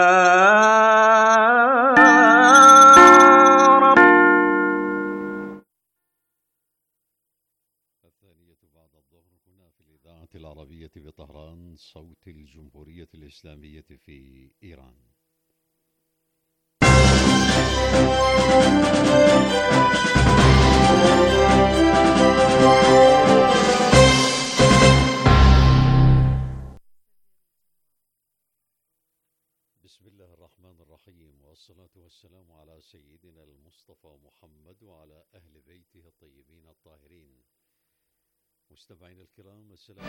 الثانية بعد الظهر هنا في الإذاعة العربية بطهران، صوت الجمهورية الإسلامية في إيران. بسم الله الرحمن الرحيم، والصلاة والسلام على سيدنا المصطفى محمد وعلى أهل بيته الطيبين الطاهرين. مستمعينا الكرام، السلام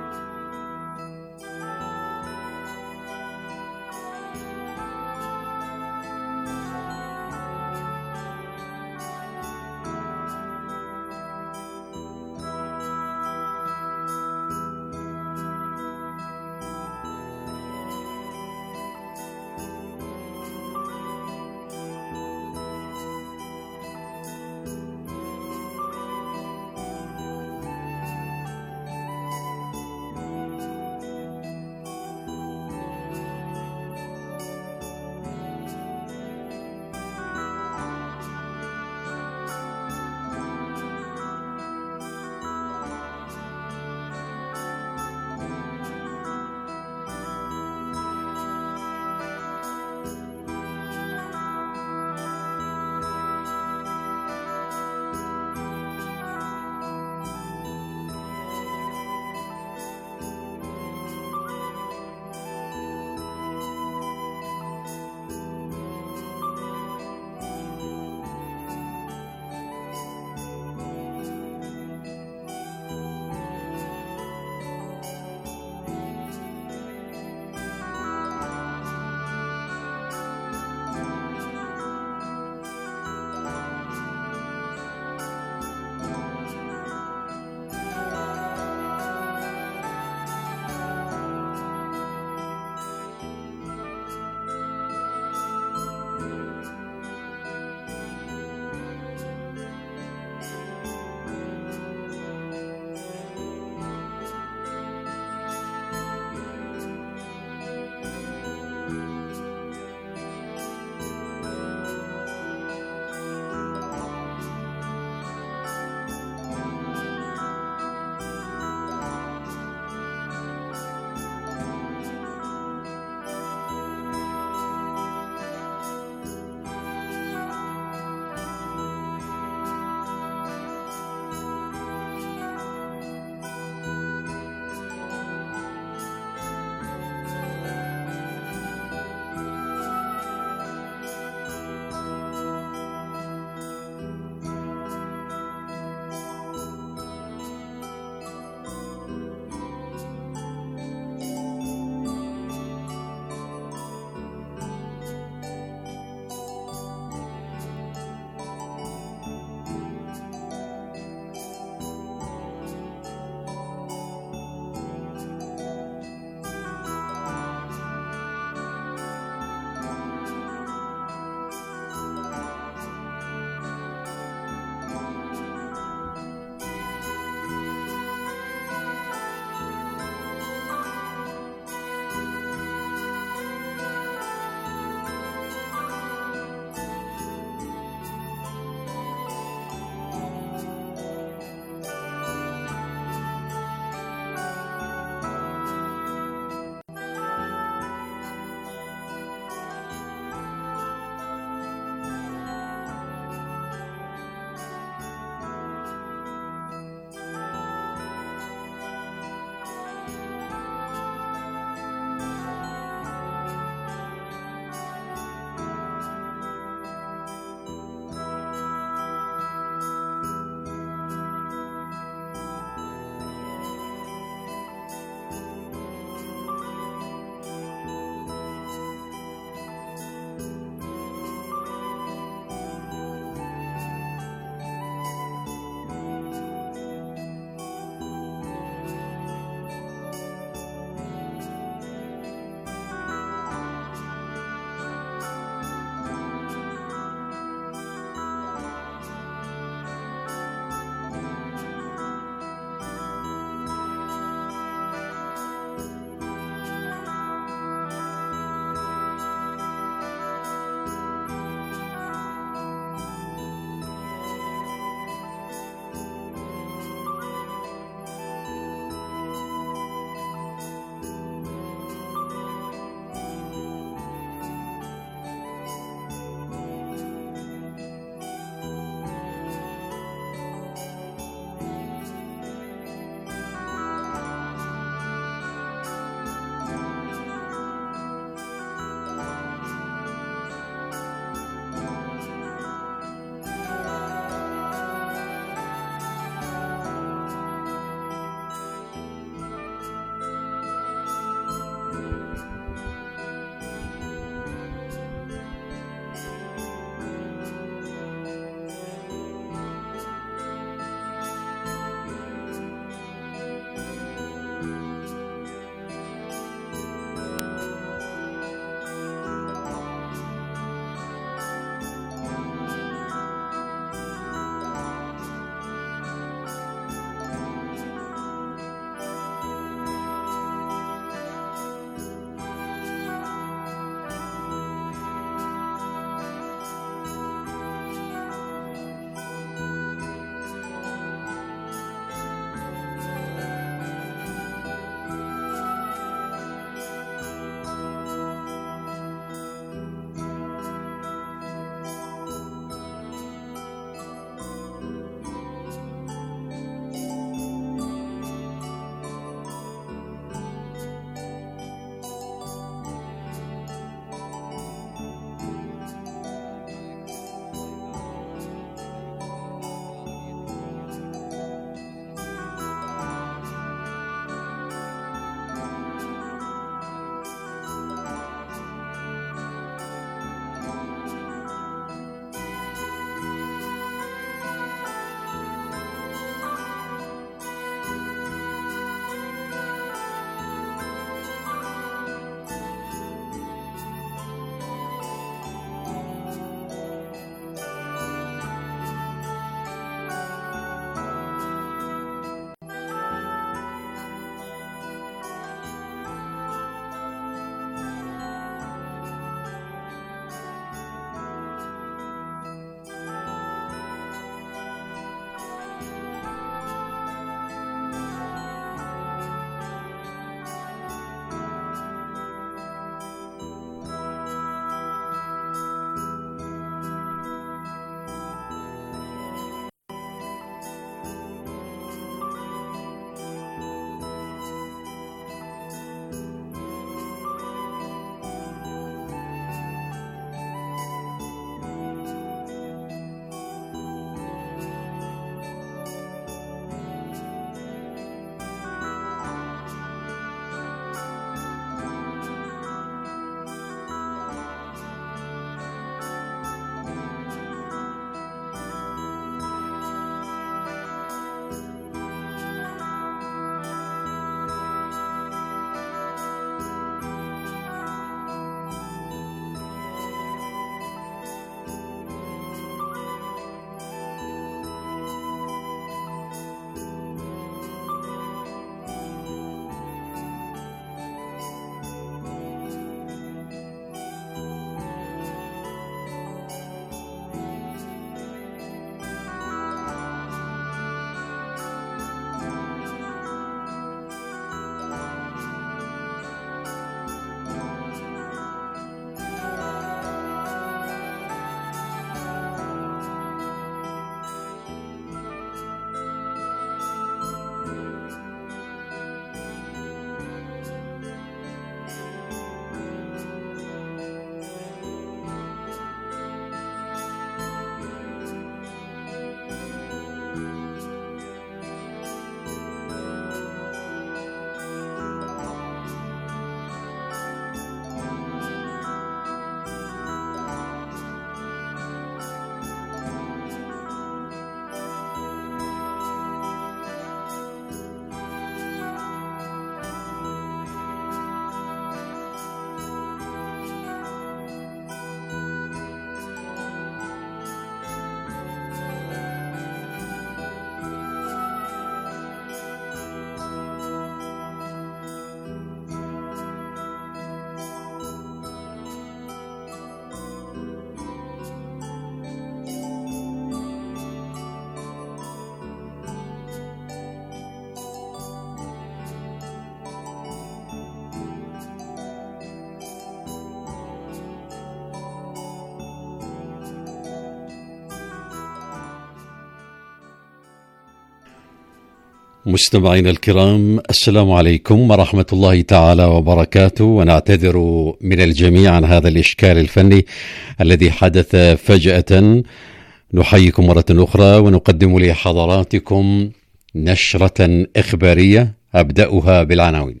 مستمعينا الكرام، السلام عليكم ورحمة الله تعالى وبركاته، ونعتذر من الجميع عن هذا الإشكال الفني الذي حدث فجأة. نحييكم مرة أخرى ونقدم لحضراتكم نشرة إخبارية أبدأها بالعناوين.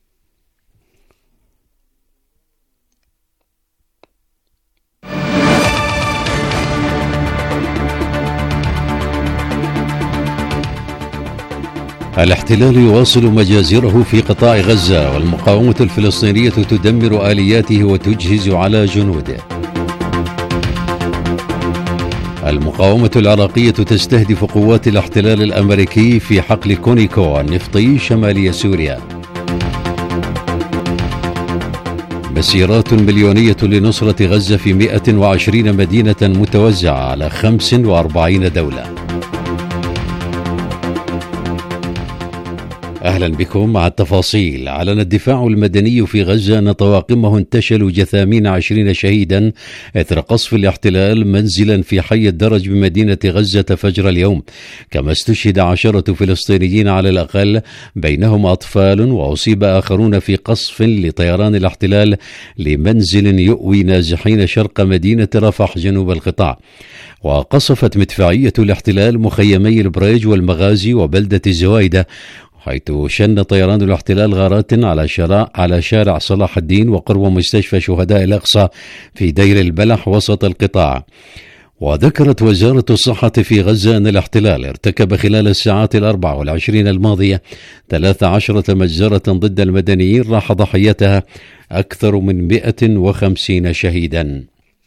الاحتلال يواصل مجازره في قطاع غزة، والمقاومة الفلسطينية تدمر آلياته وتجهز على جنوده. المقاومة العراقية تستهدف قوات الاحتلال الأمريكي في حقل كونيكو النفطي شمالي سوريا. مسيرات مليونية لنصرة غزة في 120 مدينة متوزعة على 45 دولة. أهلا بكم مع التفاصيل. أعلن الدفاع المدني في غزة أن طواقمه انتشلوا جثامين 20 شهيدا إثر قصف الاحتلال منزلا في حي الدرج بمدينة غزة فجر اليوم، كما استشهد 10 فلسطينيين على الأقل، بينهم أطفال، وأصيب آخرون في قصف لطيران الاحتلال لمنزل يؤوي نازحين شرق مدينة رفح جنوب القطاع. وقصفت مدفعية الاحتلال مخيمي البريج والمغازي وبلدة الزوايدة، حيث شن طيران الاحتلال غارات على شارع صلاح الدين وقرب مستشفى شهداء الأقصى في دير البلح وسط القطاع. وذكرت وزارة الصحة في غزة أن الاحتلال ارتكب خلال الساعات 24 الماضية 13 مجزرة ضد المدنيين راح ضحيتها أكثر من 150 شهيدا.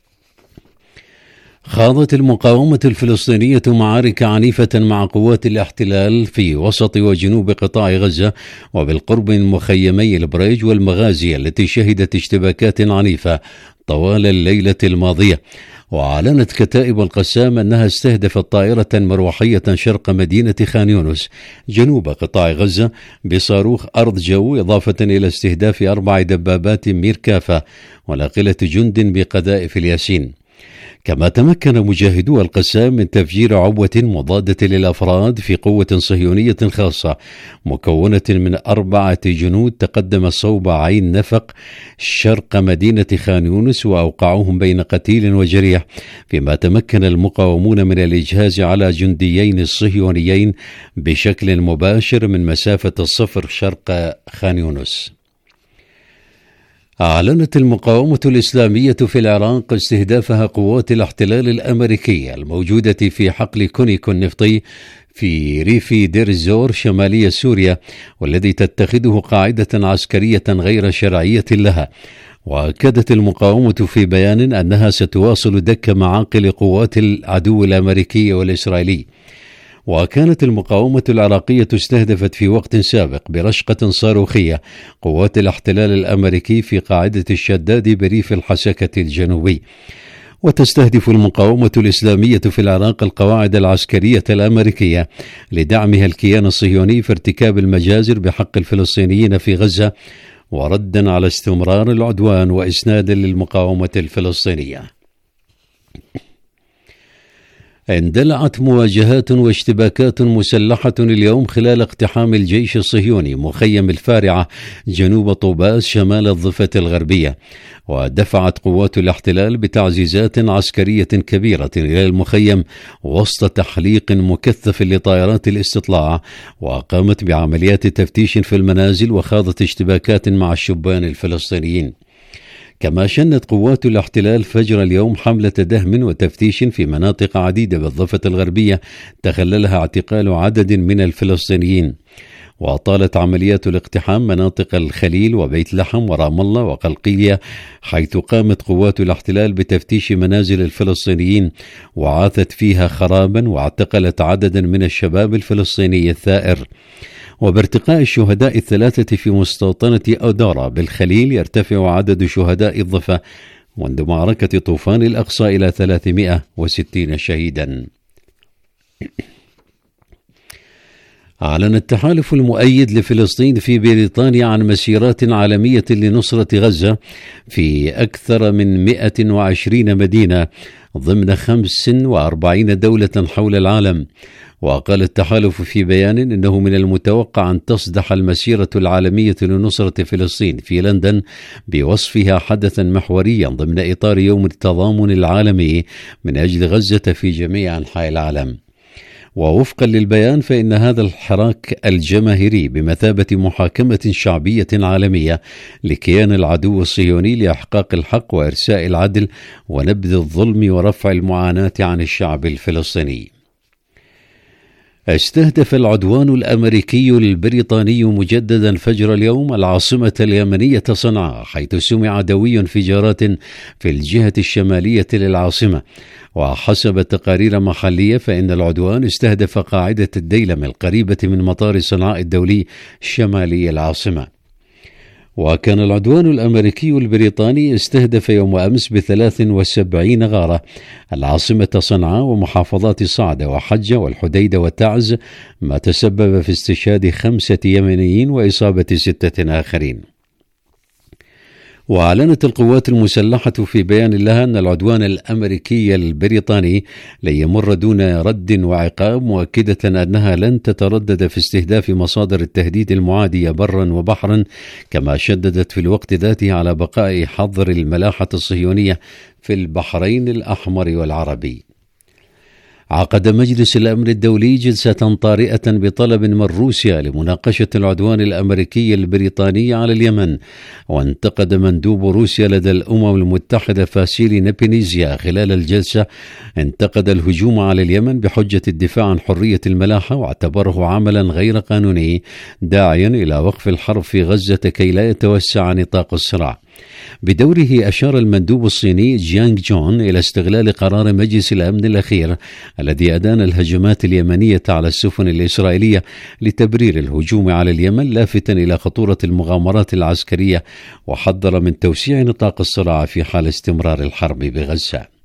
خاضت المقاومة الفلسطينية معارك عنيفة مع قوات الاحتلال في وسط وجنوب قطاع غزة وبالقرب من مخيمي البريج والمغازي التي شهدت اشتباكات عنيفة طوال الليلة الماضية. وأعلنت كتائب القسام أنها استهدفت طائرة مروحية شرق مدينة خان يونس جنوب قطاع غزة بصاروخ أرض جو، إضافة إلى استهداف 4 دبابات ميركافة وناقلة جند بقذائف الياسين. كما تمكن مجاهدو القسام من تفجير عبوة مضادة للأفراد في قوة صهيونية خاصة مكونة من 4 جنود تقدم صوب عين نفق شرق مدينة خان يونس، وأوقعوهم بين قتيل وجريح، فيما تمكن المقاومون من الإجهاز على جنديين الصهيونيين بشكل مباشر من مسافة الصفر شرق خان يونس. أعلنت المقاومة الإسلامية في العراق استهدافها قوات الاحتلال الأمريكية الموجودة في حقل كونيكو النفطي في ريف دير الزور شمالي سوريا، والذي تتخذه قاعدة عسكرية غير شرعية لها. وأكدت المقاومة في بيان أنها ستواصل دك معاقل قوات العدو الأمريكي والإسرائيلي. وكانت المقاومة العراقية استهدفت في وقت سابق برشقة صاروخية قوات الاحتلال الأمريكي في قاعدة الشداد بريف الحسكة الجنوبي. وتستهدف المقاومة الإسلامية في العراق القواعد العسكرية الأمريكية لدعمها الكيان الصهيوني في ارتكاب المجازر بحق الفلسطينيين في غزة، وردا على استمرار العدوان وإسنادا للمقاومة الفلسطينية. اندلعت مواجهات واشتباكات مسلحة اليوم خلال اقتحام الجيش الصهيوني مخيم الفارعة جنوب طوباس شمال الضفة الغربية، ودفعت قوات الاحتلال بتعزيزات عسكرية كبيرة إلى المخيم وسط تحليق مكثف لطائرات الاستطلاع، وقامت بعمليات تفتيش في المنازل وخاضت اشتباكات مع الشبان الفلسطينيين. كما شنت قوات الاحتلال فجر اليوم حملة دهم وتفتيش في مناطق عديدة بالضفة الغربية تخللها اعتقال عدد من الفلسطينيين. وطالت عمليات الاقتحام مناطق الخليل وبيت لحم ورام الله وقلقية، حيث قامت قوات الاحتلال بتفتيش منازل الفلسطينيين وعاثت فيها خرابا، واعتقلت عددا من الشباب الفلسطيني الثائر. وبارتقاء الشهداء 3 في مستوطنة أودورا بالخليل يرتفع عدد شهداء الضفة منذ معركة طوفان الأقصى إلى 360 شهيدا. أعلن التحالف المؤيد لفلسطين في بريطانيا عن مسيرات عالمية لنصرة غزة في أكثر من 120 مدينة ضمن 45 دولة حول العالم. وقال التحالف في بيان إنه من المتوقع أن تصدح المسيرة العالمية لنصرة فلسطين في لندن بوصفها حدثا محوريا ضمن إطار يوم التضامن العالمي من أجل غزة في جميع أنحاء العالم. ووفقا للبيان فإن هذا الحراك الجماهيري بمثابة محاكمة شعبية عالمية لكيان العدو الصهيوني لإحقاق الحق وإرساء العدل ونبذ الظلم ورفع المعاناة عن الشعب الفلسطيني. استهدف العدوان الأمريكي البريطاني مجددا فجر اليوم العاصمة اليمنية صنعاء، حيث سمع دوي انفجارات في الجهة الشمالية للعاصمة. وحسب تقارير محلية فإن العدوان استهدف قاعدة الديلم القريبة من مطار صنعاء الدولي شمالي العاصمة. وكان العدوان الأمريكي البريطاني استهدف يوم أمس ب73 غارة العاصمة صنعاء ومحافظات صعدة وحجة والحديدة وتعز، ما تسبب في استشهاد 5 يمنيين وإصابة 6 آخرين. وأعلنت القوات المسلحة في بيان لها أن العدوان الأمريكي البريطاني لن يمر دون رد وعقاب، مؤكدة أنها لن تتردد في استهداف مصادر التهديد المعادية برا وبحرا، كما شددت في الوقت ذاته على بقاء حظر الملاحة الصهيونية في البحرين الأحمر والعربي. عقد مجلس الأمن الدولي جلسة طارئة بطلب من روسيا لمناقشة العدوان الأمريكي البريطاني على اليمن. وانتقد مندوب روسيا لدى الأمم المتحدة فاسيلي نابينيزيا خلال الجلسة انتقد الهجوم على اليمن بحجة الدفاع عن حرية الملاحة، واعتبره عملا غير قانوني، داعيا إلى وقف الحرب في غزة كي لا يتوسع نطاق الصراع. بدوره أشار المندوب الصيني جيانغ جون إلى استغلال قرار مجلس الأمن الأخير الذي أدان الهجمات اليمنية على السفن الإسرائيلية لتبرير الهجوم على اليمن، لافتا إلى خطورة المغامرات العسكرية، وحذر من توسيع نطاق الصراع في حال استمرار الحرب بغزة.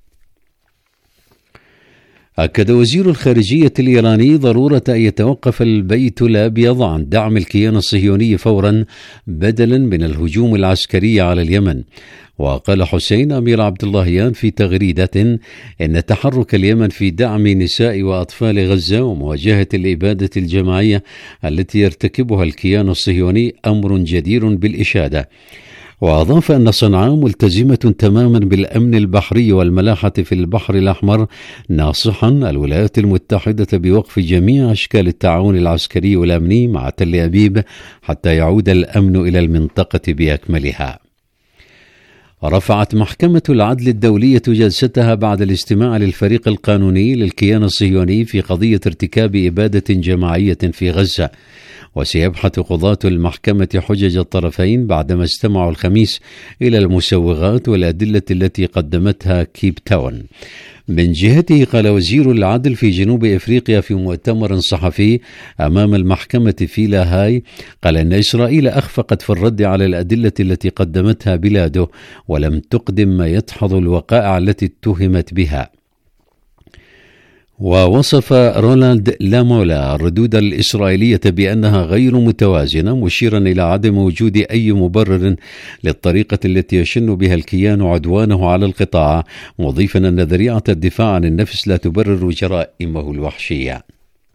أكد وزير الخارجية الإيراني ضرورة أن يتوقف البيت الأبيض عن دعم الكيان الصهيوني فورا بدلا من الهجوم العسكري على اليمن. وقال حسين أمير عبد اللهيان في تغريدة إن تحرك اليمن في دعم نساء وأطفال غزة ومواجهة الإبادة الجماعية التي يرتكبها الكيان الصهيوني أمر جدير بالإشادة. وأضاف أن صنعاء ملتزمة تماما بالأمن البحري والملاحة في البحر الأحمر، ناصحا الولايات المتحدة بوقف جميع أشكال التعاون العسكري والأمني مع تل أبيب حتى يعود الأمن إلى المنطقة بأكملها. رفعت محكمة العدل الدولية جلستها بعد الاستماع للفريق القانوني للكيان الصهيوني في قضية ارتكاب إبادة جماعية في غزة. وسيبحث قضاة المحكمة حجج الطرفين بعدما استمعوا الخميس إلى المسوغات والأدلة التي قدمتها كيب تاون. من جهته قال وزير العدل في جنوب إفريقيا في مؤتمر صحفي أمام المحكمة في لاهاي، قال إن إسرائيل أخفقت في الرد على الأدلة التي قدمتها بلاده ولم تقدم ما يدحض الوقائع التي اتهمت بها. ووصف رونالد لامولا الردود الإسرائيلية بأنها غير متوازنة، مشيرا إلى عدم وجود أي مبرر للطريقة التي يشن بها الكيان عدوانه على القطاع، مضيفا أن ذريعة الدفاع عن النفس لا تبرر جرائمه الوحشية.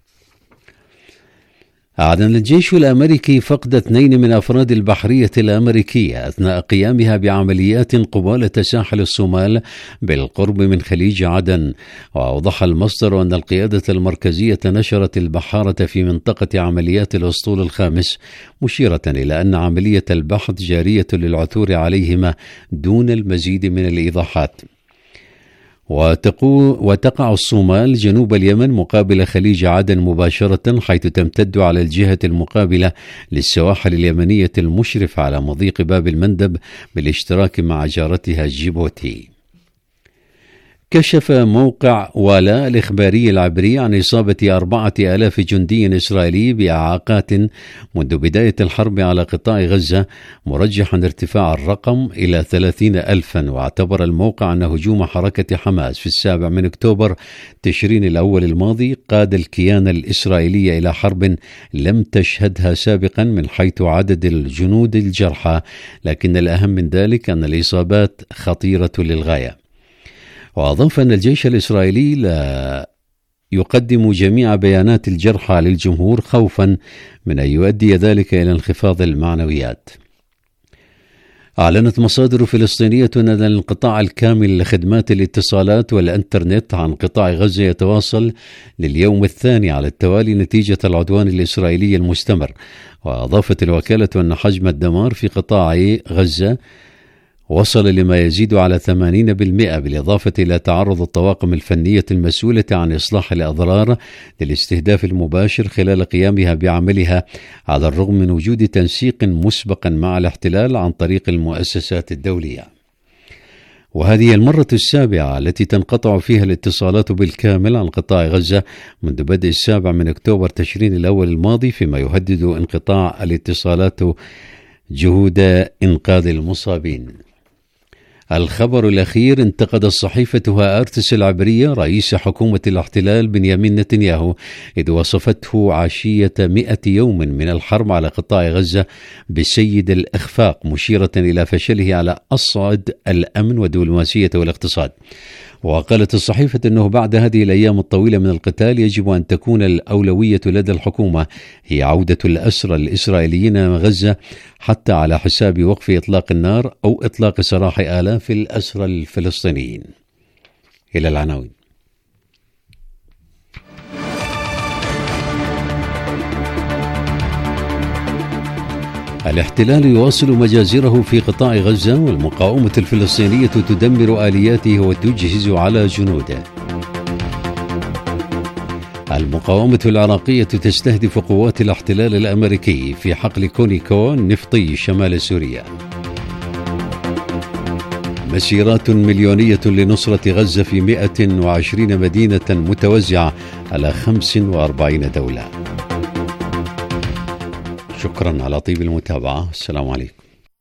أعلن الجيش الأمريكي فقد 2 من أفراد البحرية الأمريكية أثناء قيامها بعمليات قبالة ساحل الصومال بالقرب من خليج عدن. وأوضح المصدر أن القيادة المركزية نشرت البحارة في منطقة عمليات الأسطول الخامس، مشيرة إلى أن عملية البحث جارية للعثور عليهما دون المزيد من الإيضاحات. وتقع الصومال جنوب اليمن مقابل خليج عدن مباشرة، حيث تمتد على الجهة المقابلة للسواحل اليمنية المشرفة على مضيق باب المندب بالاشتراك مع جارتها جيبوتي. كشف موقع والا الإخباري العبري عن إصابة 4000 جندي إسرائيلي بإعاقات منذ بداية الحرب على قطاع غزة، مرجحا ارتفاع الرقم إلى 30,000. واعتبر الموقع أن هجوم حركة حماس في 7 أكتوبر تشرين الأول الماضي قاد الكيان الإسرائيلي إلى حرب لم تشهدها سابقا من حيث عدد الجنود الجرحى، لكن الأهم من ذلك أن الإصابات خطيرة للغاية. وأضاف أن الجيش الإسرائيلي يقدم جميع بيانات الجرحى للجمهور خوفا من أن يؤدي ذلك إلى انخفاض المعنويات. أعلنت مصادر فلسطينية أن الانقطاع الكامل لخدمات الاتصالات والإنترنت عن قطاع غزة يتواصل لليوم الثاني على التوالي نتيجة العدوان الإسرائيلي المستمر. وأضافت الوكالة أن حجم الدمار في قطاع غزة وصل لما يزيد على 80%، بالإضافة إلى تعرض الطواقم الفنية المسؤولة عن إصلاح الأضرار للاستهداف المباشر خلال قيامها بعملها، على الرغم من وجود تنسيق مسبقا مع الاحتلال عن طريق المؤسسات الدولية. وهذه المرة السابعة التي تنقطع فيها الاتصالات بالكامل عن قطاع غزة منذ بدء 7 من أكتوبر تشرين الأول الماضي، فيما يهدد انقطاع الاتصالات جهود إنقاذ المصابين. الخبر الأخير: انتقد الصحيفة هآرتس العبرية رئيس حكومة الاحتلال بنيامين نتنياهو، إذ وصفته عشية 100 يوم من الحرب على قطاع غزة بسيد الإخفاق، مشيرة إلى فشله على أصعد الأمن والدبلوماسية والاقتصاد. وقالت الصحيفة أنه بعد هذه الأيام الطويلة من القتال يجب أن تكون الأولوية لدى الحكومة هي عودة الأسرى الإسرائيليين من غزة، حتى على حساب وقف إطلاق النار أو إطلاق سراح آلاف الأسرى الفلسطينيين. إلى العناوين. الاحتلال يواصل مجازره في قطاع غزة، والمقاومة الفلسطينية تدمر آلياته وتجهز على جنوده. المقاومة العراقية تستهدف قوات الاحتلال الأمريكي في حقل كونيكو النفطي شمال سوريا. مسيرات مليونية لنصرة غزة في 120 مدينة متوزعة على 45 دولة. شكرا على طيب المتابعة. السلام عليكم.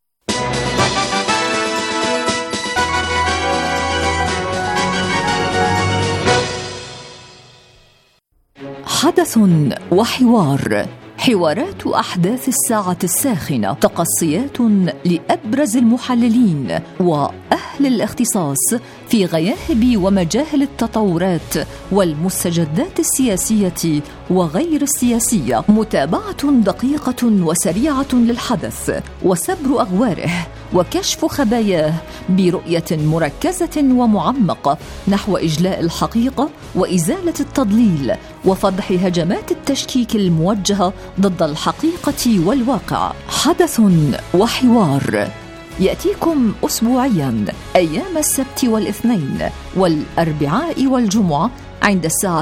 حدث وحوار، حوارات أحداث الساعة الساخنة، تقصيات لأبرز المحللين وأهل الاختصاص في غياهب ومجاهل التطورات والمستجدات السياسية وغير السياسية، متابعة دقيقة وسريعة للحدث وسبر أغواره وكشف خباياه برؤية مركزة ومعمقة نحو إجلاء الحقيقة وإزالة التضليل وفضح هجمات التشكيك الموجهة ضد الحقيقة والواقع. حدث وحوار يأتيكم أسبوعيا أيام السبت والاثنين والأربعاء والجمعة عند الساعة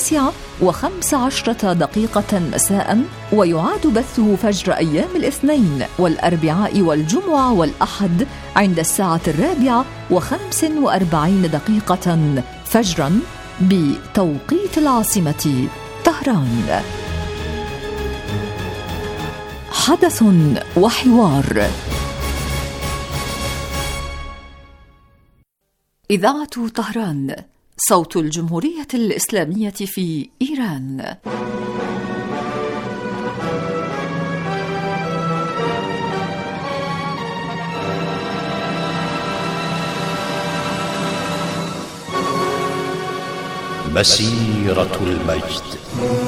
9:15 مساء، ويعاد بثه فجر أيام الاثنين والأربعاء والجمعة والأحد عند الساعة 4:45 فجرا بتوقيت العاصمة طهران. حدث وحوار. إذاعة طهران، صوت الجمهورية الإسلامية في إيران. مسيرة المجد.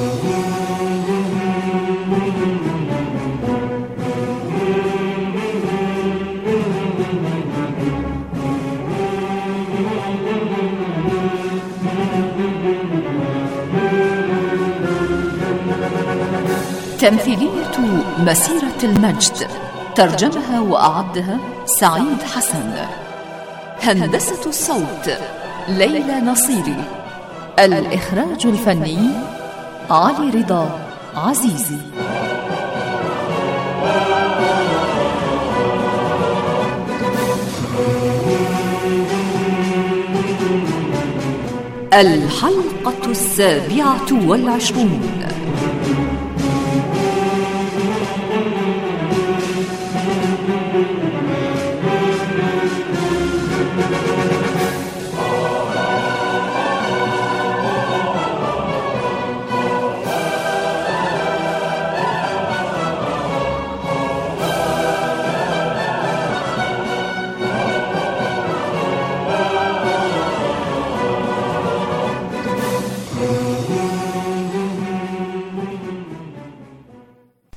تمثيلية مسيرة المجد، ترجمها وأعدها سعيد حسن. هندسة الصوت ليلى نصيري. الإخراج الفني علي رضا عزيزي. الحلقة 27.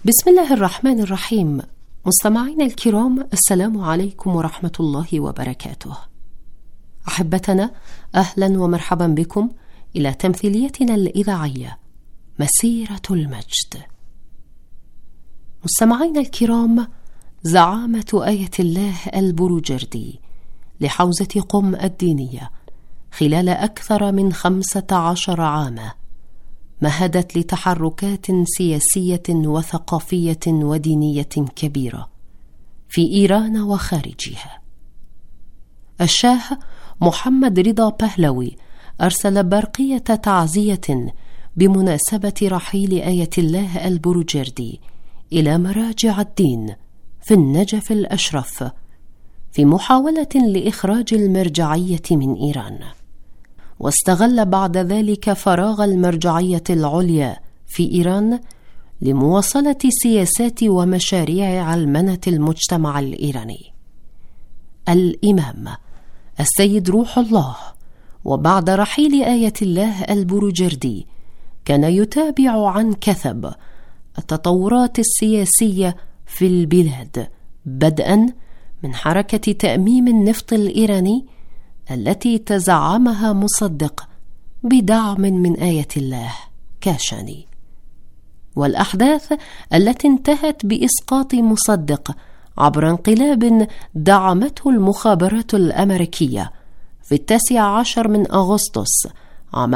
بسم الله الرحمن الرحيم. مستمعينا الكرام، السلام عليكم ورحمة الله وبركاته. أحبتنا، أهلا ومرحبا بكم إلى تمثيليتنا الإذاعية مسيرة المجد. مستمعينا الكرام، زعامة آية الله البروجردي لحوزة قم الدينية خلال أكثر من 15 عاما مهدت لتحركات سياسية وثقافية ودينية كبيرة في إيران وخارجها. الشاه محمد رضا بهلوي أرسل برقية تعزية بمناسبة رحيل آية الله البروجردي إلى مراجع الدين في النجف الأشرف في محاولة لإخراج المرجعية من إيران، واستغل بعد ذلك فراغ المرجعية العليا في إيران لمواصلة سياسات ومشاريع علمنة المجتمع الإيراني. الإمام السيد روح الله وبعد رحيل آية الله البروجردي كان يتابع عن كثب التطورات السياسية في البلاد، بدءا من حركة تأميم النفط الإيراني التي تزعمها مصدق بدعم من آية الله كاشاني، والأحداث التي انتهت بإسقاط مصدق عبر انقلاب دعمته المخابرات الأمريكية في 19 من أغسطس عام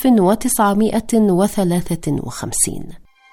1953.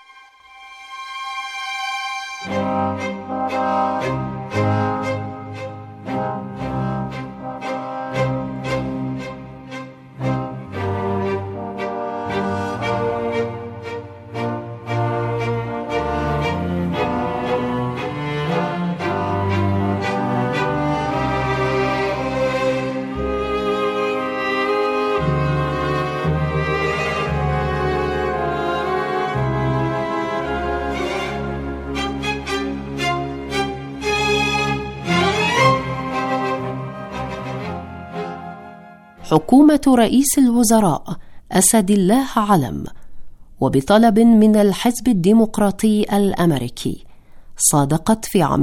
حكومة رئيس الوزراء أسد الله علم وبطلب من الحزب الديمقراطي الأمريكي صادقت في عام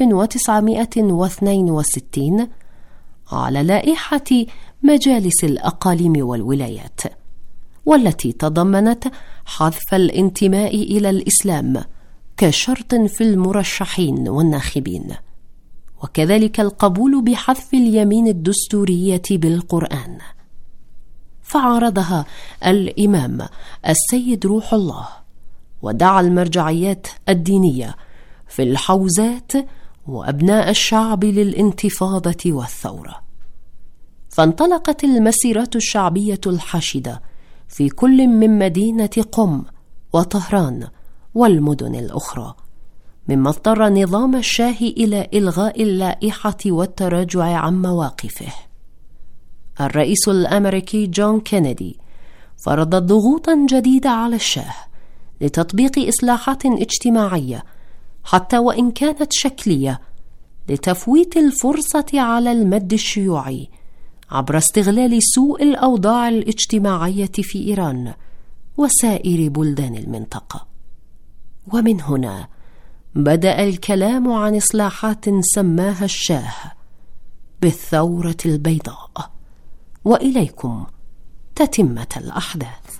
1962 على لائحة مجالس الأقاليم والولايات، والتي تضمنت حذف الانتماء إلى الإسلام كشرط في المرشحين والناخبين، وكذلك القبول بحذف اليمين الدستورية بالقرآن. فعارضها الإمام السيد روح الله ودعا المرجعيات الدينية في الحوزات وأبناء الشعب للانتفاضة والثورة. فانطلقت المسيرات الشعبية الحشدة في كل من مدينة قم وطهران والمدن الأخرى، مما اضطر نظام الشاه إلى إلغاء اللائحة والتراجع عن مواقفه. الرئيس الأمريكي جون كينيدي فرض ضغوطا جديدة على الشاه لتطبيق إصلاحات اجتماعية حتى وإن كانت شكلية، لتفويت الفرصة على المد الشيوعي عبر استغلال سوء الأوضاع الاجتماعية في إيران وسائر بلدان المنطقة. ومن هنا بدأ الكلام عن إصلاحات سماها الشاه بالثورة البيضاء. وإليكم تتمة الأحداث.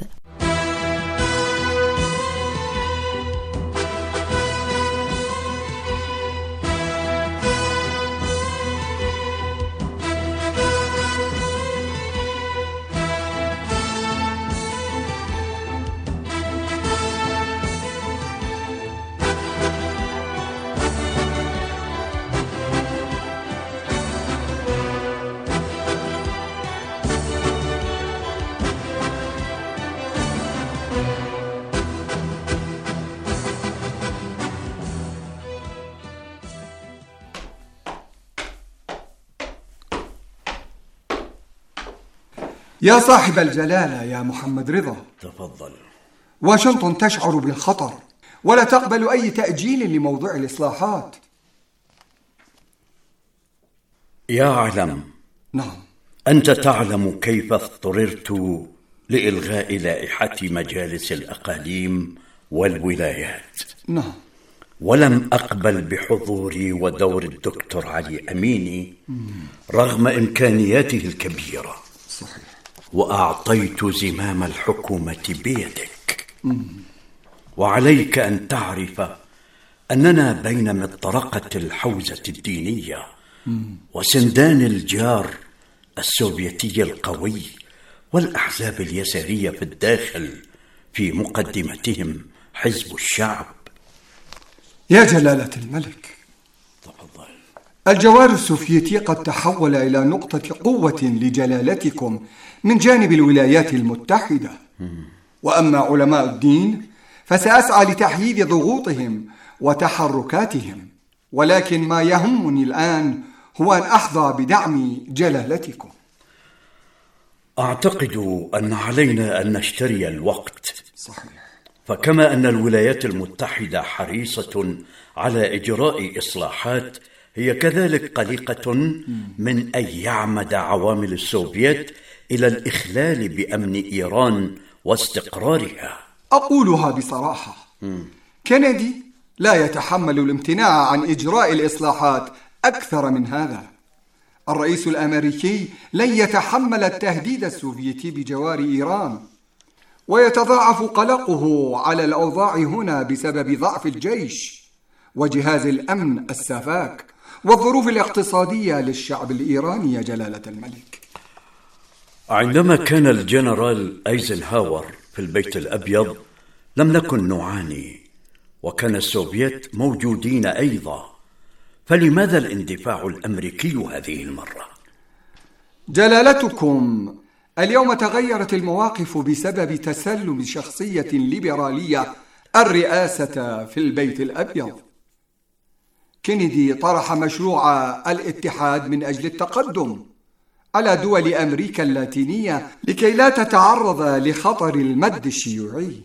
يا صاحب الجلالة يا محمد رضا، تفضل. واشنطن تشعر بالخطر ولا تقبل أي تأجيل لموضوع الإصلاحات. يا علم، نعم، أنت تعلم كيف اضطررت لإلغاء لائحة مجالس الأقاليم والولايات. نعم. ولم أقبل بحضوري ودور الدكتور علي أميني رغم إمكانياته الكبيرة. صحيح. وأعطيت زمام الحكومة بيدك. وعليك أن تعرف أننا بين مطرقة الحوزة الدينية وسندان الجار السوفيتي القوي والأحزاب اليسارية في الداخل، في مقدمتهم حزب الشعب. يا جلالة الملك، تفضل. الجوار السوفيتي قد تحول إلى نقطة قوة لجلالتكم من جانب الولايات المتحدة. وأما علماء الدين فسأسعى لتحييد ضغوطهم وتحركاتهم، ولكن ما يهمني الآن هو أن أحظى بدعم جلالتكم. أعتقد أن علينا أن نشتري الوقت. صحيح. فكما أن الولايات المتحدة حريصة على إجراء إصلاحات، هي كذلك قلقة من أن يعمد عوامل السوفييت إلى الإخلال بأمن إيران واستقرارها. أقولها بصراحة، كندي لا يتحمل الامتناع عن إجراء الإصلاحات أكثر من هذا. الرئيس الأمريكي لن يتحمل التهديد السوفيتي بجوار إيران، ويتضاعف قلقه على الأوضاع هنا بسبب ضعف الجيش وجهاز الأمن السفاك والظروف الاقتصادية للشعب الإيراني. يا جلالة الملك، عندما كان الجنرال أيزنهاور في البيت الأبيض لم نكن نعاني، وكان السوفييت موجودين أيضا، فلماذا الاندفاع الأمريكي هذه المرة؟ جلالتكم، اليوم تغيرت المواقف بسبب تسلم شخصية ليبرالية الرئاسة في البيت الأبيض. كينيدي طرح مشروع الاتحاد من أجل التقدم على دول أمريكا اللاتينية لكي لا تتعرض لخطر المد الشيوعي.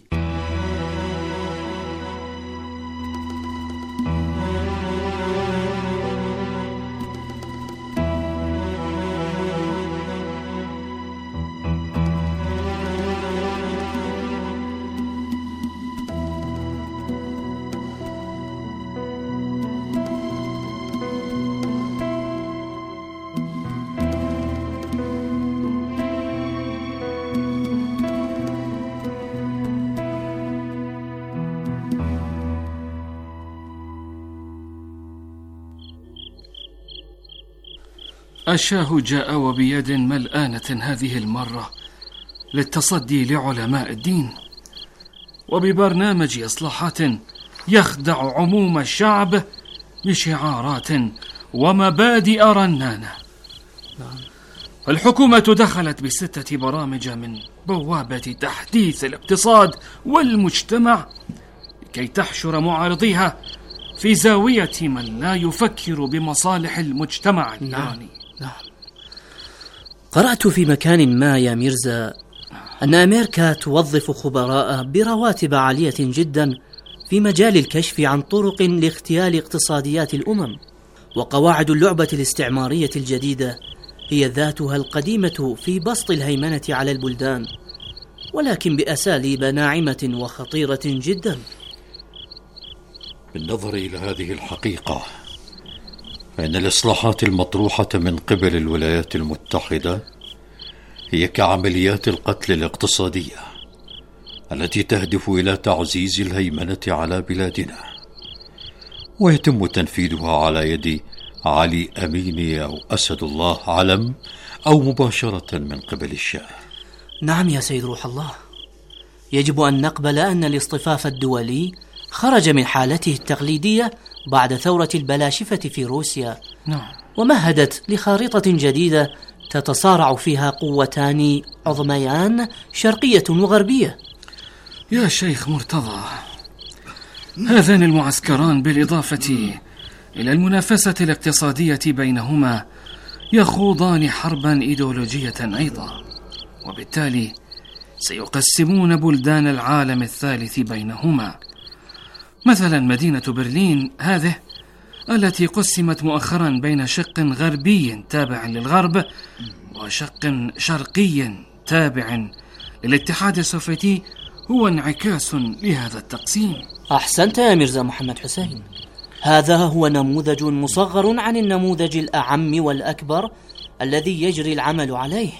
الشاه جاء وبيد ملآنة هذه المرة للتصدي لعلماء الدين، وببرنامج إصلاحات يخدع عموم الشعب بشعارات ومبادئ رنانة. الحكومة دخلت ب6 برامج من بوابة تحديث الاقتصاد والمجتمع لكي تحشر معارضيها في زاوية من لا يفكر بمصالح المجتمع الإيراني. نعم. قرأت في مكان ما يا ميرزا أن أمريكا توظف خبراء برواتب عالية جدا في مجال الكشف عن طرق لاغتيال اقتصاديات الأمم، وقواعد اللعبة الاستعمارية الجديدة هي ذاتها القديمة في بسط الهيمنة على البلدان، ولكن بأساليب ناعمة وخطيرة جدا. بالنظر إلى هذه الحقيقة، فإن الإصلاحات المطروحة من قبل الولايات المتحدة هي كعمليات القتل الاقتصادية التي تهدف إلى تعزيز الهيمنة على بلادنا، ويتم تنفيذها على يد علي أميني أو أسد الله علم، أو مباشرة من قبل الشاه. نعم يا سيد روح الله، يجب أن نقبل أن الاصطفاف الدولي خرج من حالته التقليدية بعد ثورة البلاشفة في روسيا، ومهدت لخارطة جديدة تتصارع فيها قوتان عظميان شرقية وغربية. يا شيخ مرتضى، هذان المعسكران بالإضافة إلى المنافسة الاقتصادية بينهما يخوضان حربا إيديولوجية أيضا، وبالتالي سيقسمون بلدان العالم الثالث بينهما. مثلا مدينة برلين هذه التي قسمت مؤخرا بين شق غربي تابع للغرب وشق شرقي تابع للاتحاد السوفيتي، هو انعكاس لهذا التقسيم. أحسنت يا ميرزا محمد حسين، هذا هو نموذج مصغر عن النموذج الأعم والأكبر الذي يجري العمل عليه.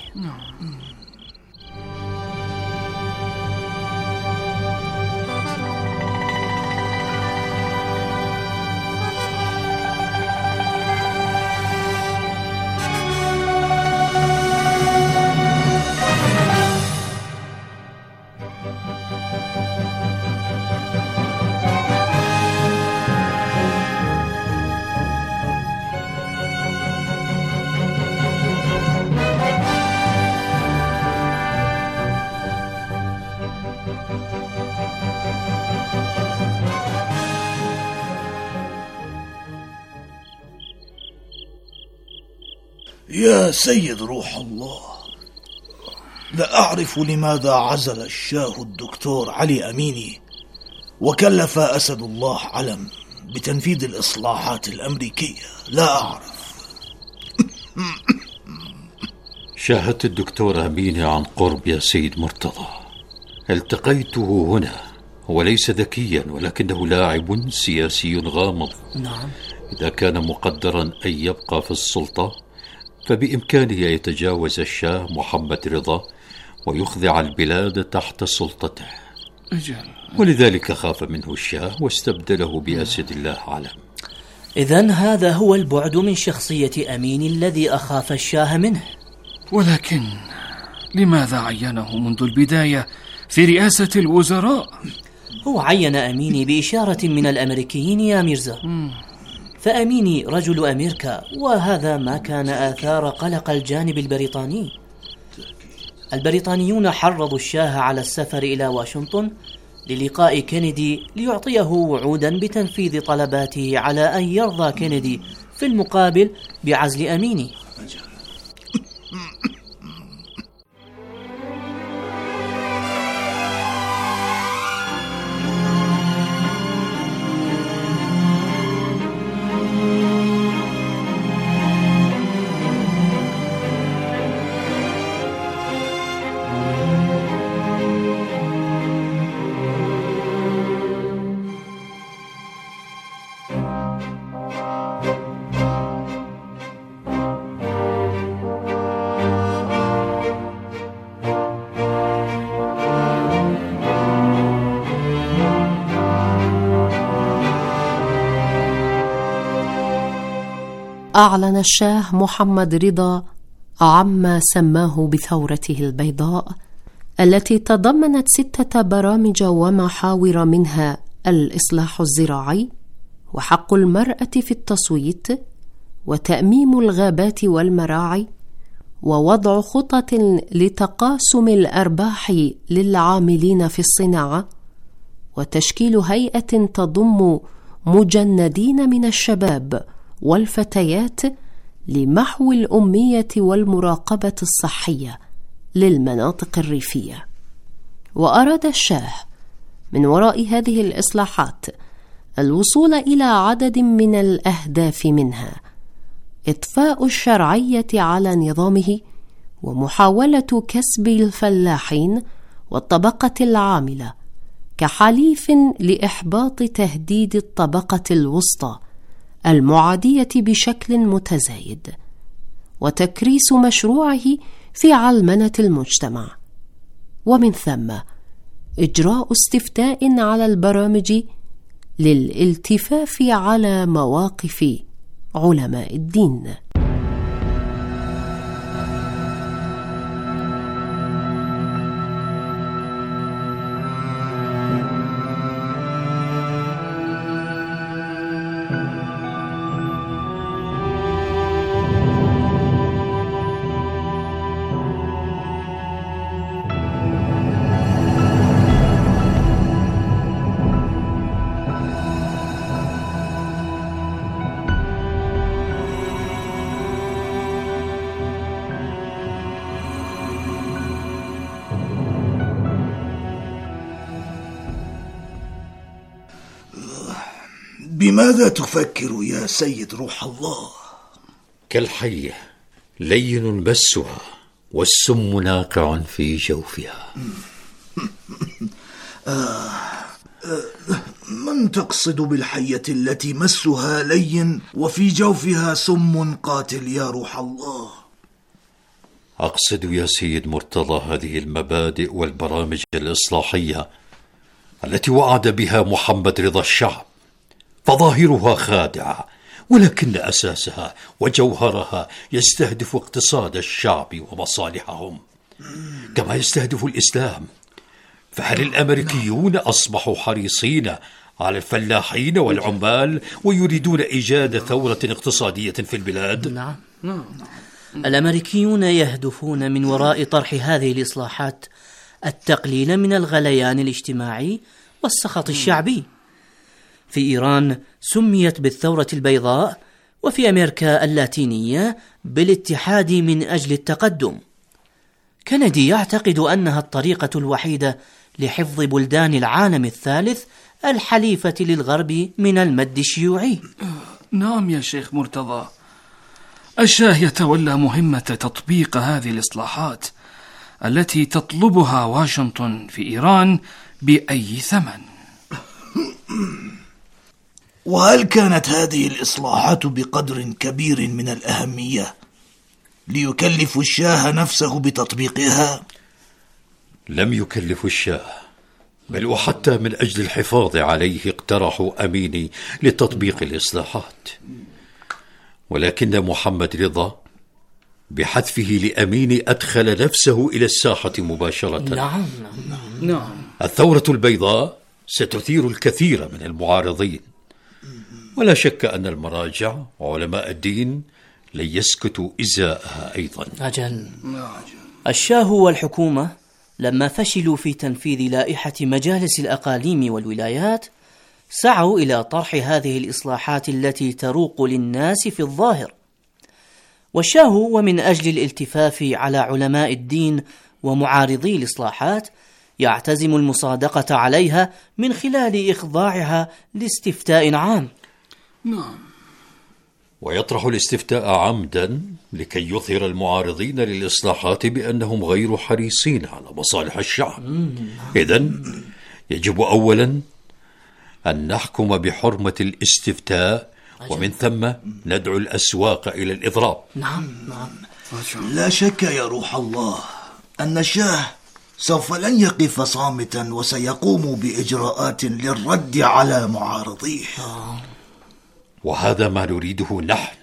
يا سيد روح الله، لا أعرف لماذا عزل الشاه الدكتور علي أميني وكلف أسد الله علم بتنفيذ الإصلاحات الأمريكية. لا أعرف. شاهدت الدكتور أميني عن قرب يا سيد مرتضى، التقيته هنا. هو ليس ذكيا ولكنه لاعب سياسي غامض. نعم. إذا كان مقدرا أن يبقى في السلطة فبإمكانه يتجاوز الشاه محمد رضا ويخضع البلاد تحت سلطته. ولذلك خاف منه الشاه واستبدله بأسد الله علم. إذن هذا هو البعد من شخصية أمين الذي أخاف الشاه منه. ولكن لماذا عينه منذ البداية في رئاسة الوزراء؟ هو عين أميني بإشارة من الأمريكيين يا ميرزا. فأميني رجل أمريكا، وهذا ما كان آثار قلق الجانب البريطاني. البريطانيون حرضوا الشاه على السفر إلى واشنطن للقاء كينيدي ليعطيه وعودا بتنفيذ طلباته على أن يرضى كينيدي في المقابل بعزل أميني. أعلن الشاه محمد رضا عما سماه بثورته البيضاء، التي تضمنت 6 برامج ومحاور، منها الإصلاح الزراعي، وحق المرأة في التصويت، وتأميم الغابات والمراعي، ووضع خطط لتقاسم الأرباح للعاملين في الصناعة، وتشكيل هيئة تضم مجندين من الشباب والفتيات لمحو الأمية والمراقبة الصحية للمناطق الريفية. وأراد الشاه من وراء هذه الإصلاحات الوصول إلى عدد من الأهداف، منها إطفاء الشرعية على نظامه، ومحاولة كسب الفلاحين والطبقة العاملة كحليف لإحباط تهديد الطبقة الوسطى المعادية بشكل متزايد، وتكريس مشروعه في علمنة المجتمع، ومن ثم إجراء استفتاء على البرامج للالتفاف على مواقف علماء الدين. بماذا تفكر يا سيد روح الله؟ كالحية لين بسها والسم ناقع في جوفها. من تقصد بالحية التي مسها لين وفي جوفها سم قاتل يا روح الله؟ أقصد يا سيد مرتضى هذه المبادئ والبرامج الإصلاحية التي وعد بها محمد رضا الشعب، فظاهرها خادعة، ولكن أساسها وجوهرها يستهدف اقتصاد الشعب ومصالحهم كما يستهدف الإسلام. فهل الأمريكيون أصبحوا حريصين على الفلاحين والعمال ويريدون إيجاد ثورة اقتصادية في البلاد؟ نعم. الأمريكيون يهدفون من وراء طرح هذه الإصلاحات التقليل من الغليان الاجتماعي والسخط الشعبي. في إيران سميت بالثورة البيضاء، وفي أمريكا اللاتينية بالاتحاد من أجل التقدم. كندي يعتقد أنها الطريقة الوحيدة لحفظ بلدان العالم الثالث الحليفة للغرب من المد الشيوعي. نعم يا شيخ مرتضى، الشاه يتولى مهمة تطبيق هذه الإصلاحات التي تطلبها واشنطن في إيران بأي ثمن. وهل كانت هذه الإصلاحات بقدر كبير من الأهمية ليكلف الشاه نفسه بتطبيقها؟ لم يكلف الشاه، بل وحتى من أجل الحفاظ عليه اقترحوا أميني لتطبيق الإصلاحات، ولكن محمد رضا بحذفه لأميني أدخل نفسه إلى الساحة مباشرة. نعم. الثورة البيضاء ستثير الكثير من المعارضين، ولا شك أن المراجع وعلماء الدين لن يسكتوا إزاءها أيضا. أجل. الشاه والحكومة لما فشلوا في تنفيذ لائحة مجالس الأقاليم والولايات سعوا إلى طرح هذه الإصلاحات التي تروق للناس في الظاهر، والشاه ومن أجل الالتفاف على علماء الدين ومعارضي الإصلاحات يعتزم المصادقة عليها من خلال إخضاعها لاستفتاء عام. نعم. ويطرح الاستفتاء عمدا لكي يظهر المعارضين للإصلاحات بأنهم غير حريصين على مصالح الشعب. إذن يجب أولا أن نحكم بحرمة الاستفتاء، ومن ثم ندعو الأسواق إلى الإضراب. نعم. لا شك يا روح الله أن الشاه سوف لن يقف صامتا وسيقوم بإجراءات للرد على معارضيه. وهذا ما نريده نحن.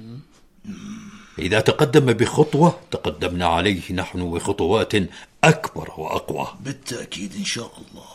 إذا تقدم بخطوة تقدمنا عليه نحن بخطوات أكبر وأقوى. بالتأكيد إن شاء الله.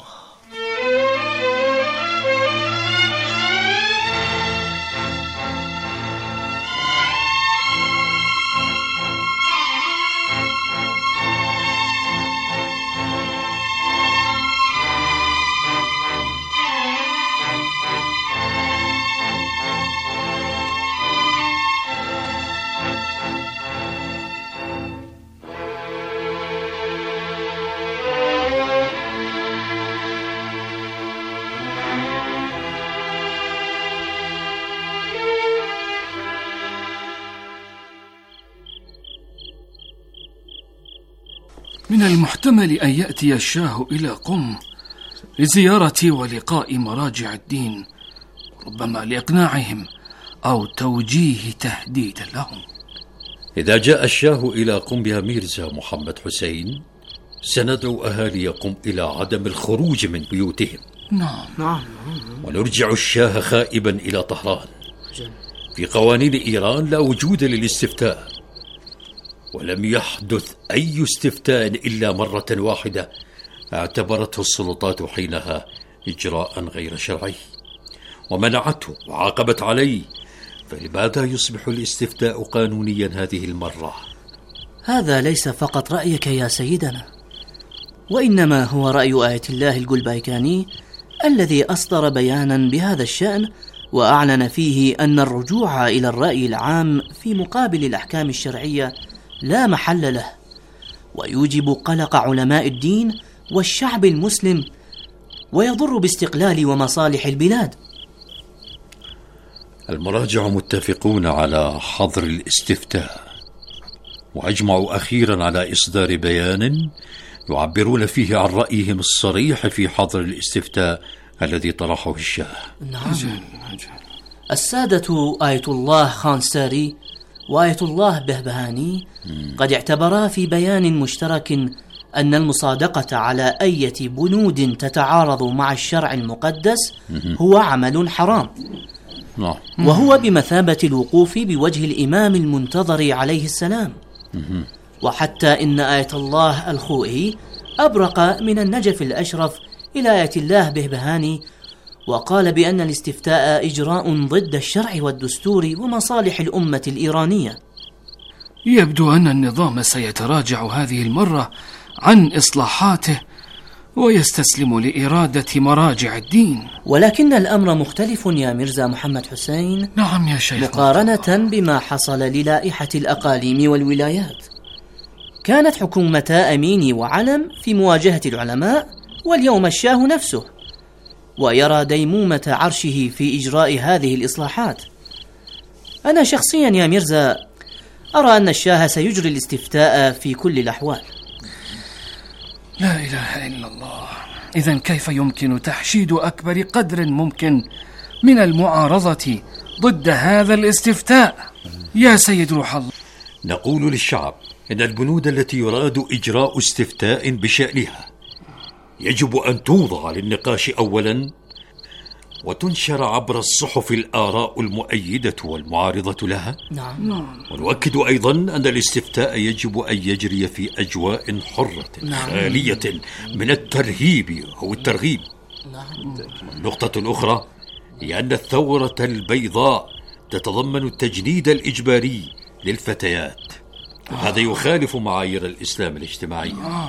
من المحتمل أن يأتي الشاه إلى قم لزيارة ولقاء مراجع الدين، ربما لإقناعهم أو توجيه تهديد لهم. إذا جاء الشاه إلى قم يا ميرزا محمد حسين سندعو أهالي قم إلى عدم الخروج من بيوتهم. نعم. ونرجع الشاه خائبا إلى طهران. في قوانين إيران لا وجود للاستفتاء، ولم يحدث أي استفتاء إلا مرة واحدة اعتبرته السلطات حينها إجراء غير شرعي ومنعته وعاقبت عليه، فلماذا يصبح الاستفتاء قانونيا هذه المرة؟ هذا ليس فقط رأيك يا سيدنا، وإنما هو رأي آية الله الجلبايكاني الذي أصدر بيانا بهذا الشأن وأعلن فيه أن الرجوع إلى الرأي العام في مقابل الأحكام الشرعية لا محل له، ويوجب قلق علماء الدين والشعب المسلم، ويضر باستقلال ومصالح البلاد. المراجع متفقون على حظر الاستفتاء، وأجمعوا أخيرا على إصدار بيان يعبرون فيه عن رأيهم الصريح في حظر الاستفتاء الذي طرحه الشاه. نعم. السادة آية الله خان ساري وآية الله بهبهاني قد اعتبرا في بيان مشترك أن المصادقة على أي بنود تتعارض مع الشرع المقدس هو عمل حرام، وهو بمثابة الوقوف بوجه الإمام المنتظر عليه السلام. وحتى إن آية الله الخوئي أبرق من النجف الأشرف إلى آية الله بهبهاني، وقال بأن الاستفتاء إجراء ضد الشرع والدستور ومصالح الأمة الإيرانية. يبدو أن النظام سيتراجع هذه المرة عن إصلاحاته ويستسلم لإرادة مراجع الدين. ولكن الأمر مختلف يا ميرزا محمد حسين. نعم يا شيخ. مقارنة بما حصل للائحة الأقاليم والولايات، كانت حكومتا أميني وعلم في مواجهة العلماء، واليوم الشاه نفسه ويرى ديمومة عرشه في إجراء هذه الإصلاحات. أنا شخصيا يا ميرزا أرى أن الشاه سيجري الاستفتاء في كل الأحوال. لا إله إلا الله. إذن كيف يمكن تحشيد أكبر قدر ممكن من المعارضة ضد هذا الاستفتاء يا سيد روح الله؟ نقول للشعب إن البنود التي يراد إجراء استفتاء بشأنها يجب أن توضع للنقاش أولا، وتنشر عبر الصحف الآراء المؤيدة والمعارضة لها. نعم. ونؤكد أيضا أن الاستفتاء يجب أن يجري في أجواء حرة خالية من الترهيب أو الترغيب. النقطة الأخرى هي أن الثورة البيضاء تتضمن التجنيد الإجباري للفتيات، وهذا يخالف معايير الإسلام الاجتماعية.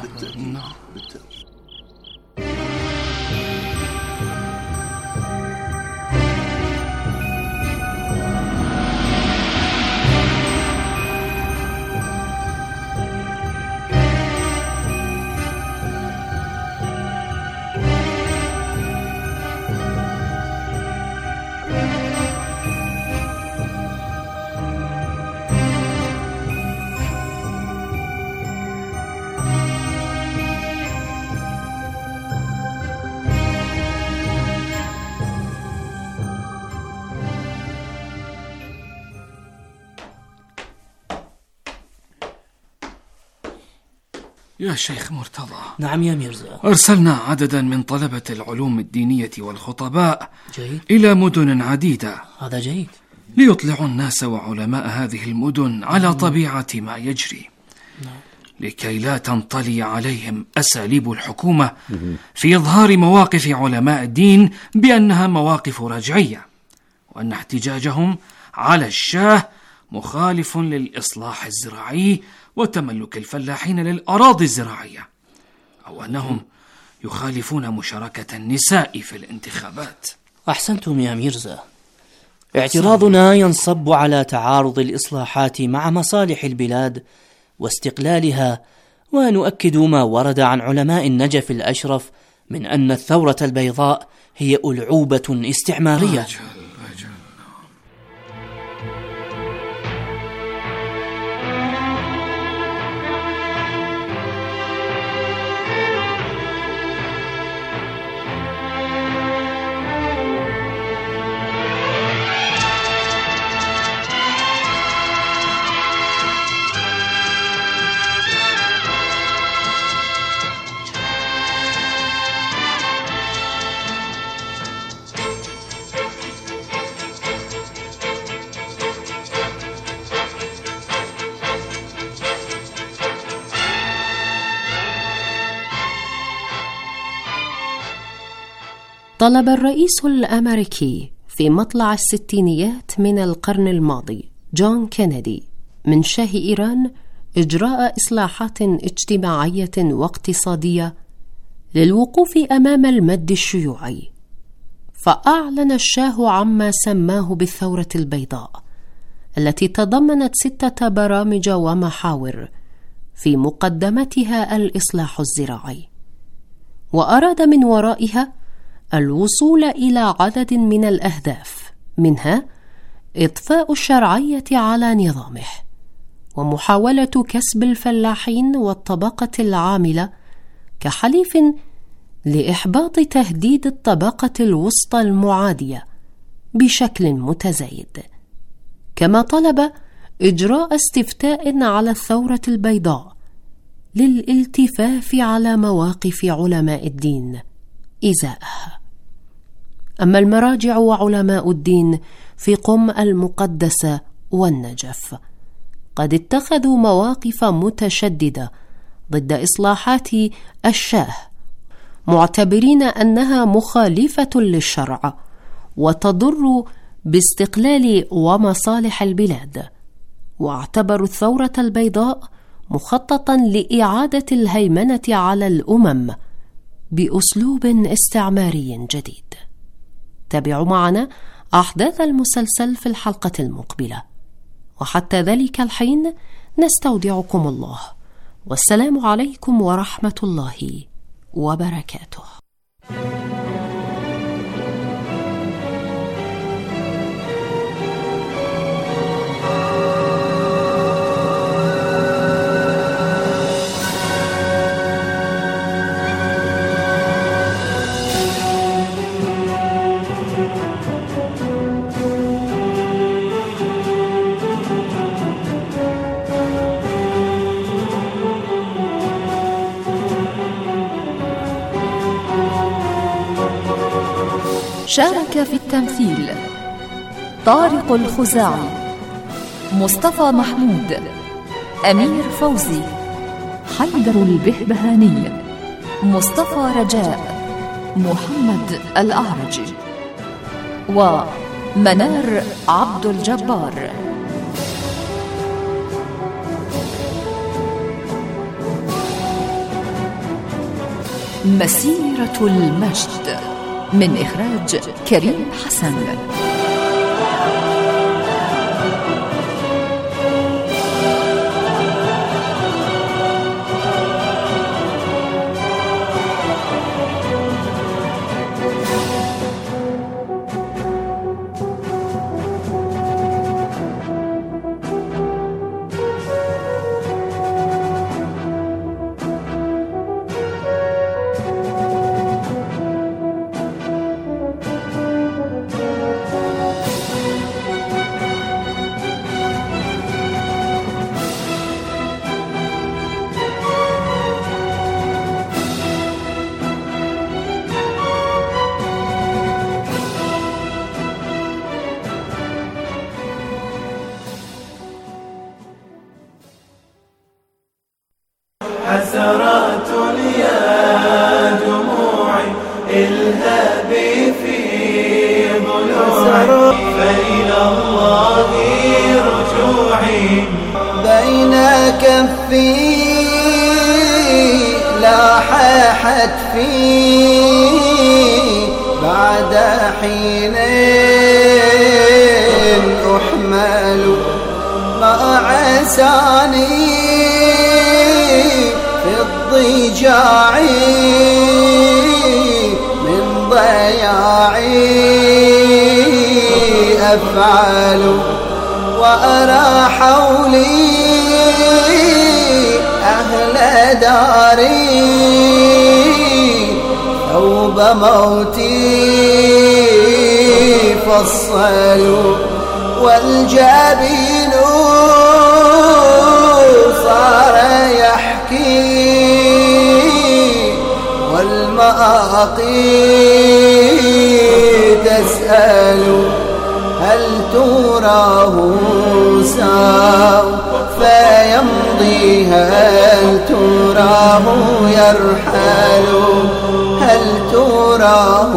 يا شيخ مرتضى. نعم يا ميرزا. أرسلنا عددا من طلبة العلوم الدينية والخطباء جيد. إلى مدن عديدة. هذا جيد. ليطلعوا الناس وعلماء هذه المدن على طبيعة ما يجري، لكي لا تنطلي عليهم أساليب الحكومة في إظهار مواقف علماء الدين بأنها مواقف رجعية، وأن احتجاجهم على الشاه مخالف للإصلاح الزراعي وتملك الفلاحين للأراضي الزراعية، أو أنهم يخالفون مشاركة النساء في الانتخابات. أحسنتم يا ميرزا. اعتراضنا ينصب على تعارض الإصلاحات مع مصالح البلاد واستقلالها، ونؤكد ما ورد عن علماء النجف الأشرف من أن الثورة البيضاء هي ألعوبة استعمارية. طلب الرئيس الأمريكي في مطلع الستينيات من القرن الماضي جون كينيدي من شاه إيران إجراء إصلاحات اجتماعية واقتصادية للوقوف أمام المد الشيوعي، فأعلن الشاه عما سماه بالثورة البيضاء التي تضمنت 6 برامج ومحاور في مقدمتها الإصلاح الزراعي، وأراد من ورائها الوصول إلى عدد من الأهداف، منها إضفاء الشرعية على نظامه، ومحاولة كسب الفلاحين والطبقة العاملة كحليف لإحباط تهديد الطبقة الوسطى المعادية بشكل متزايد، كما طلب إجراء استفتاء على الثورة البيضاء للالتفاف على مواقف علماء الدين إزاءها. أما المراجع وعلماء الدين في قم المقدسة والنجف قد اتخذوا مواقف متشددة ضد إصلاحات الشاه، معتبرين أنها مخالفة للشرع وتضر باستقلال ومصالح البلاد، واعتبروا الثورة البيضاء مخططا لإعادة الهيمنة على الأمم بأسلوب استعماري جديد. تابعوا معنا أحداث المسلسل في الحلقة المقبلة، وحتى ذلك الحين نستودعكم الله، والسلام عليكم ورحمة الله وبركاته. شارك في التمثيل طارق الخزاعي، مصطفى محمود، أمير فوزي، حيدر البهبهاني، مصطفى رجاء، محمد الأعرجي، ومنار عبد الجبار. مسيرة المجد من إخراج كريم حسن. حسرات يا دموعي الهابي في ضلوعي، فإلى الله رجوعي. بين كفي لاح حتفي بعد حين أحمل ما عساني ضجاعي من ضياعي أفعل، وأرى حولي أهل داري ثوب موتي فصلوا، والجبين صار يحكي والمآقي تسأل، هل تراه سوف يمضي، هل تراه يرحل، هل تراه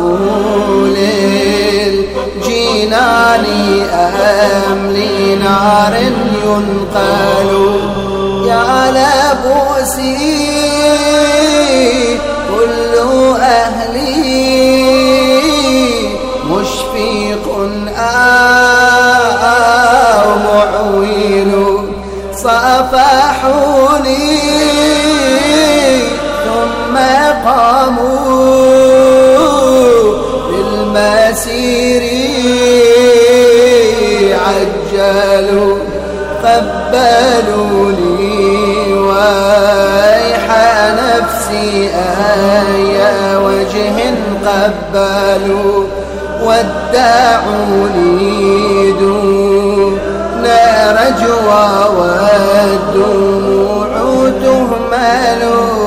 للجنان أم لنار ينقل. يا لبوسي كل أهلي مشفق أو معويل، صافحوني ثم قاموا بالمسير عجلوا، قبلوني ويح نفسي بأي وجه قبلوا ودعوا لي دون رجوى والدموع تهمل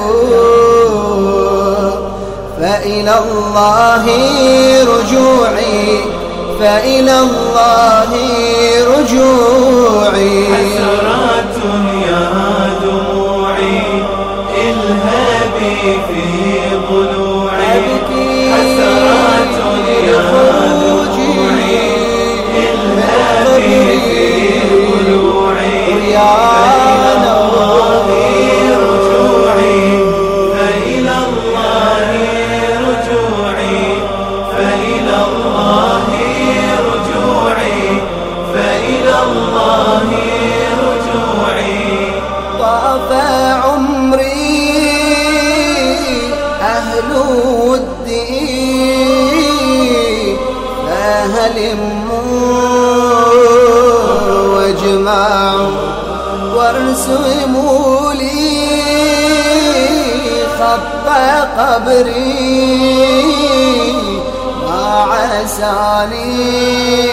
فإلى الله رجوعي فإلى الله رجوعي حسرات يا دموعي الهابي في ضلوعي حسرات يا دموعي الهابي في ضلوعي فإلى الله رجوعي فإلى الله رجوعي فإلى الله رجوعي فإلى الله رجوعي طاف عمري أهل الدين فهلموا واجمعوا وارسموا لي خط قبري ما عساني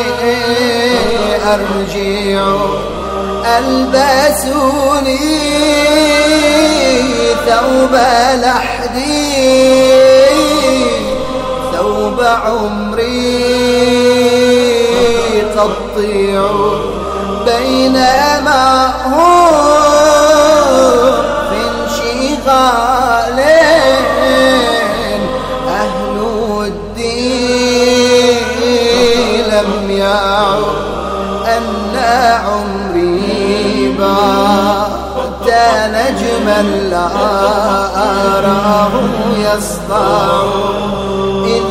أرجع ألبسوني ثوب لحدي ثوب عمري تضيع بينما هو في انشغال أهل الدين لم يعد أن عمري بات نجما لا أراه يسطع